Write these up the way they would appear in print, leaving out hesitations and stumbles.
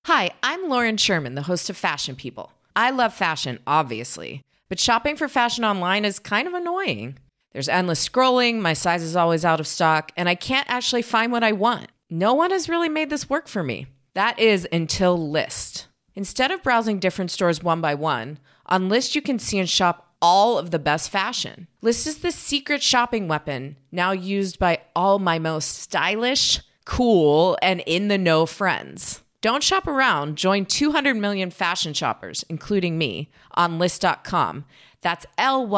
Hi, I'm Lauren Sherman, the host of Fashion People. I love fashion, obviously, but shopping for fashion online is kind of annoying. There's endless scrolling, my size is always out of stock, and I can't actually find what I want. No one has really made this work for me. That is until Lyst. Instead of browsing different stores one by one, on Lyst you can see and shop all of the best fashion. Lyst is the secret shopping weapon, now used by all my most stylish, cool, and in-the-know friends. Don't shop around. Join 200 million fashion shoppers, including me, on Lyst.com. That's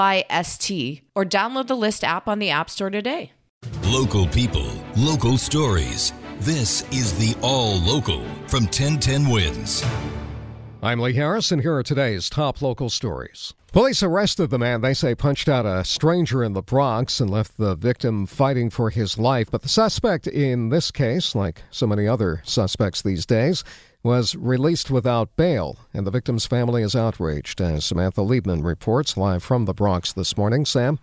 Lyst, or download the Lyst app on the App Store today. Local people, local stories. This is the All Local from 1010 Wins. I'm Lee Harris, and here are today's top local stories. Police arrested the man they say punched out a stranger in the Bronx and left the victim fighting for his life. But the suspect in this case, like so many other suspects these days, was released without bail, and the victim's family is outraged, as Samantha Liebman reports live from the Bronx this morning. Sam?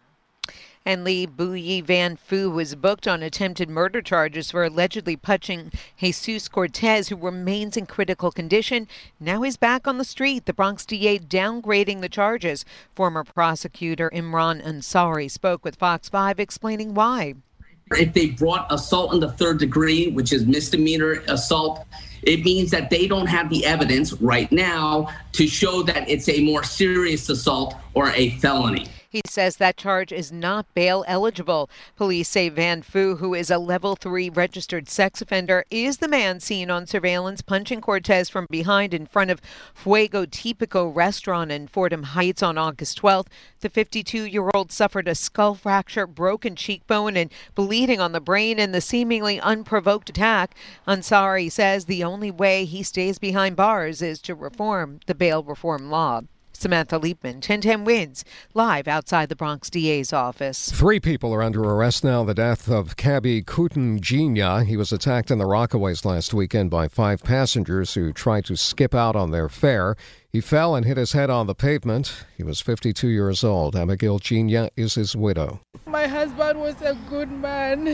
And Lee Bouye Van Phu was booked on attempted murder charges for allegedly punching Jesus Cortez, who remains in critical condition. Now he's back on the street. The Bronx DA downgrading the charges. Former prosecutor Imran Ansari spoke with Fox 5 explaining why. If they brought assault in the third degree, which is misdemeanor assault, it means that they don't have the evidence right now to show that it's a more serious assault or a felony. He says that charge is not bail eligible. Police say Van Phu, who is a level 3 registered sex offender, is the man seen on surveillance punching Cortez from behind in front of Fuego Típico restaurant in Fordham Heights on August 12th. The 52-year-old suffered a skull fracture, broken cheekbone, and bleeding on the brain in the seemingly unprovoked attack. Ansari says the only way he stays behind bars is to reform the bail reform law. Samantha Liebman, 1010 Wins, live outside the Bronx DA's office. 3 people are under arrest now. The death of Cabby Kutunjinya. He was attacked in the Rockaways last weekend by 5 passengers who tried to skip out on their fare. He fell and hit his head on the pavement. He was 52 years old. Abigail Jinya is his widow. My husband was a good man.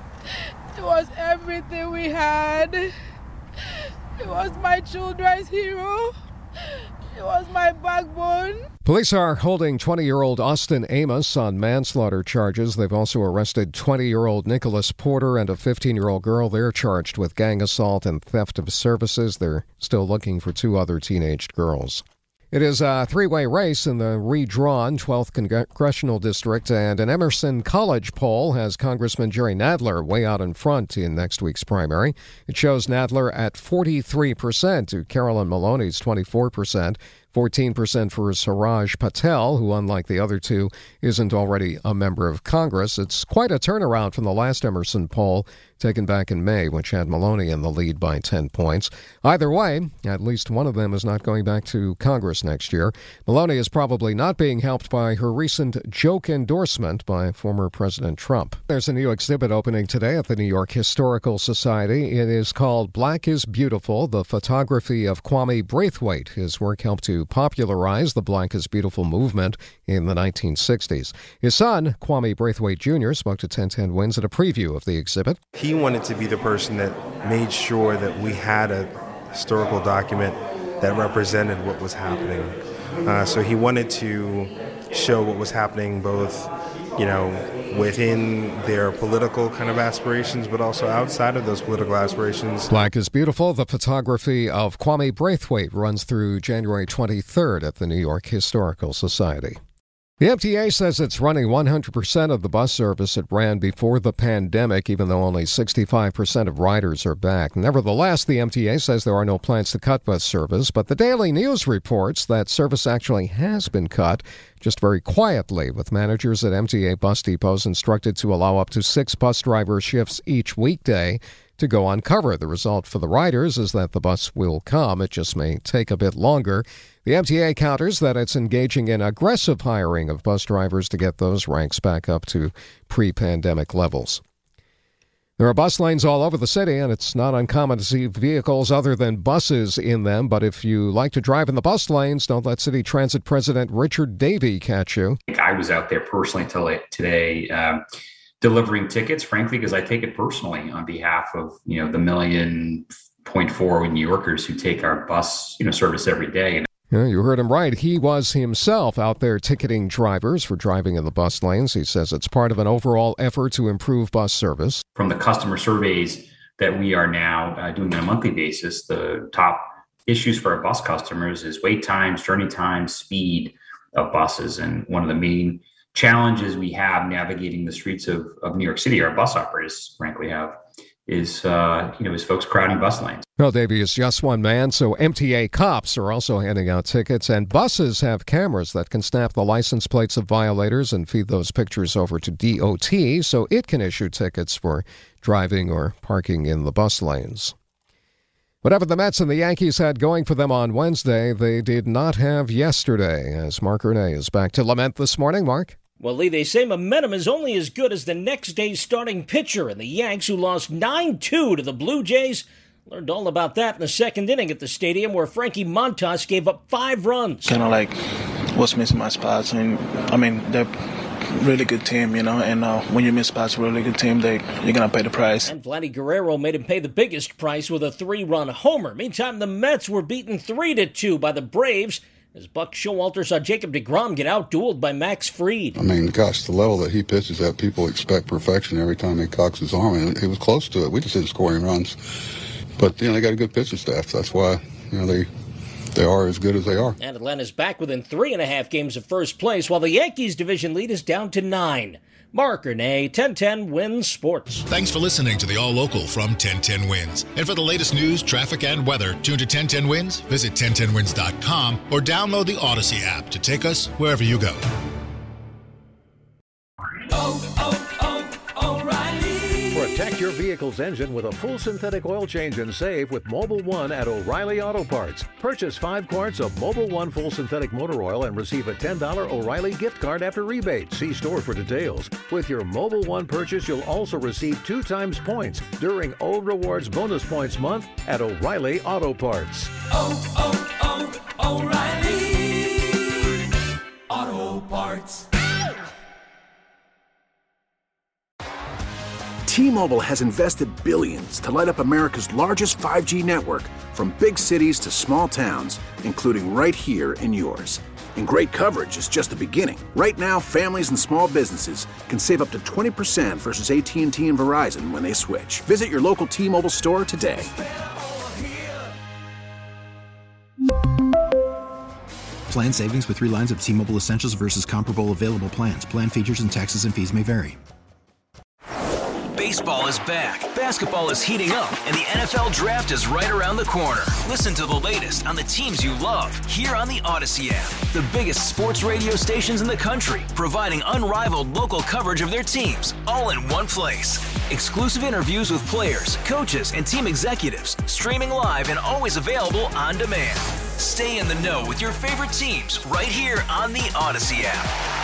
He was everything we had. He was my children's hero. It was my backbone. Police are holding 20-year-old Austin Amos on manslaughter charges. They've also arrested 20-year-old Nicholas Porter and a 15-year-old girl. They're charged with gang assault and theft of services. They're still looking for 2 other teenaged girls. It is a 3-way race in the redrawn 12th Congressional District, and an Emerson College poll has Congressman Jerry Nadler way out in front in next week's primary. It shows Nadler at 43% to Carolyn Maloney's 24%. 14% for Suraj Patel, who, unlike the other 2, isn't already a member of Congress. It's quite a turnaround from the last Emerson poll taken back in May, which had Maloney in the lead by 10 points. Either way, at least one of them is not going back to Congress next year. Maloney is probably not being helped by her recent joke endorsement by former President Trump. There's a new exhibit opening today at the New York Historical Society. It is called Black is Beautiful, the photography of Kwame Braithwaite. His work helped to popularize the Black is Beautiful movement in the 1960s. His son, Kwame Braithwaite Jr., spoke to 1010 Wins at a preview of the exhibit. He wanted to be the person that made sure that we had a historical document that represented what was happening. So he wanted to show what was happening both, within their political kind of aspirations, but also outside of those political aspirations. Black is Beautiful, the photography of Kwame Braithwaite, runs through January 23rd at the New York Historical Society. The MTA says it's running 100% of the bus service it ran before the pandemic, even though only 65% of riders are back. Nevertheless, the MTA says there are no plans to cut bus service, but the Daily News reports that service actually has been cut, just very quietly, with managers at MTA bus depots instructed to allow up to 6 bus driver shifts each weekday to go on cover. The result for the riders is that the bus will come. It just may take a bit longer. The MTA counters that it's engaging in aggressive hiring of bus drivers to get those ranks back up to pre-pandemic levels. There are bus lanes all over the city, and it's not uncommon to see vehicles other than buses in them. But if you like to drive in the bus lanes, don't let City Transit President Richard Davey catch you. I was out there personally today delivering tickets, frankly, because I take it personally on behalf of, the 0.4 New Yorkers who take our bus, service every day. Yeah, you heard him right. He was himself out there ticketing drivers for driving in the bus lanes. He says it's part of an overall effort to improve bus service. From the customer surveys that we are now doing on a monthly basis, the top issues for our bus customers is wait times, journey times, speed of buses. And one of the main challenges we have navigating the streets of New York City, our bus operators frankly have, is folks crowding bus lanes. Well, Davey, is just one man, so MTA cops are also handing out tickets, and buses have cameras that can snap the license plates of violators and feed those pictures over to DOT so it can issue tickets for driving or parking in the bus lanes. Whatever the Mets and the Yankees had going for them on Wednesday, they did not have yesterday, as Mark Renee is back to lament this morning. Mark? Well, Lee, they say momentum is only as good as the next day's starting pitcher, and the Yanks, who lost 9-2 to the Blue Jays, learned all about that in the second inning at the stadium where Frankie Montas gave up 5 runs. Kind of like what's missing my spots. They're a really good team, and when you miss spots for a really good team, you're going to pay the price. And Vladdy Guerrero made him pay the biggest price with a 3-run homer. Meantime, the Mets were beaten 3-2 by the Braves, as Buck Showalter saw Jacob deGrom get out-dueled by Max Fried. The level that he pitches at, people expect perfection every time he cocks his arm, and it was close to it. We just didn't score any runs. But, they got a good pitching staff. That's why, they are as good as they are. And Atlanta's back within 3.5 games of first place, while the Yankees' division lead is down to 9. Mark Renee, 1010 Wins Sports. Thanks for listening to the All Local from 1010 Wins. And for the latest news, traffic, and weather, tune to 1010 Wins, visit 1010wins.com, or download the Odyssey app to take us wherever you go. Protect your vehicle's engine with a full synthetic oil change and save with Mobil 1 at O'Reilly Auto Parts. Purchase 5 quarts of Mobil 1 full synthetic motor oil and receive a $10 O'Reilly gift card after rebate. See store for details. With your Mobil 1 purchase, you'll also receive 2 times points during O Rewards Bonus Points Month at O'Reilly Auto Parts. O'Reilly Auto Parts. T-Mobile has invested billions to light up America's largest 5G network, from big cities to small towns, including right here in yours. And great coverage is just the beginning. Right now, families and small businesses can save up to 20% versus AT&T and Verizon when they switch. Visit your local T-Mobile store today. Plan savings with 3 lines of T-Mobile Essentials versus comparable available plans. Plan features and taxes and fees may vary. Baseball is back, basketball is heating up, and the NFL Draft is right around the corner. Listen to the latest on the teams you love here on the Odyssey app. The biggest sports radio stations in the country, providing unrivaled local coverage of their teams, all in one place. Exclusive interviews with players, coaches, and team executives, streaming live and always available on demand. Stay in the know with your favorite teams right here on the Odyssey app.